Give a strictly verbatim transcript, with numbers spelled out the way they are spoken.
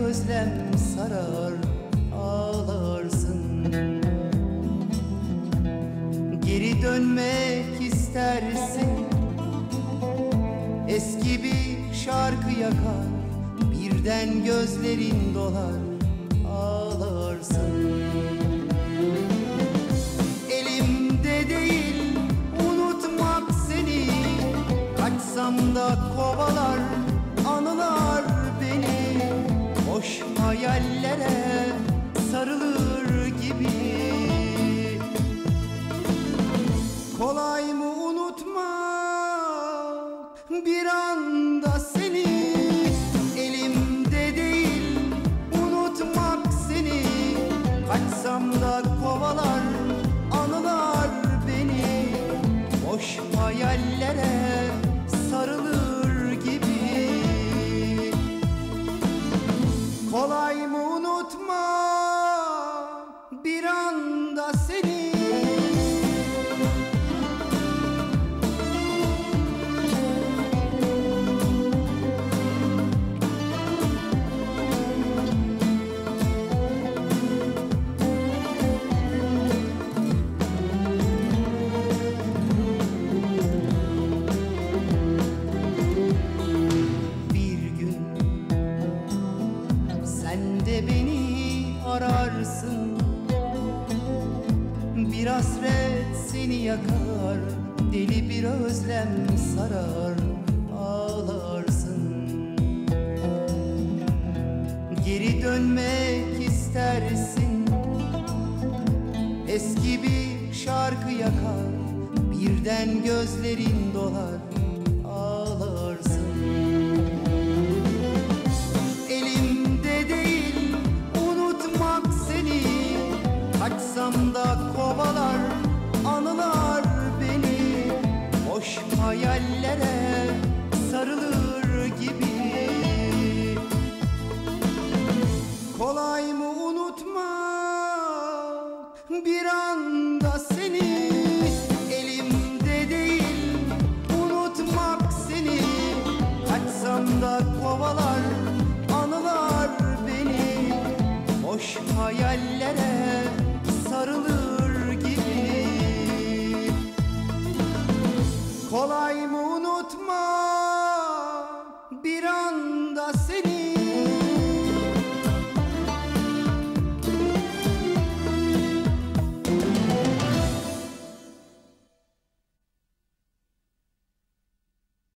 özlem sarar, ağlarsın. Geri dönmek istersin, eski bir şarkı yakar, birden gözlerin dolar, ağlarsın. Elimde değil unutmak seni, kaçsam da kovalar anılar beni. Boş hayallere sarılır gibi. Kolay mı unutmak bir anda seni? Elimde değil unutmak seni, kaçsam da kovalar anılar beni. Boş hayallere sarılır gibi. Kolay mı unutmak bir anda seni? Beni ararsın, bir hasret seni yakar, deli bir özlem sarar, ağlarsın. Geri dönmek istersin, eski bir şarkı yakar, birden gözlerin dolar, ağlarsın. Kaçsam da kovalar anılar beni. Boş hayallere sarılır gibi. Kolay mı unutmak bir anda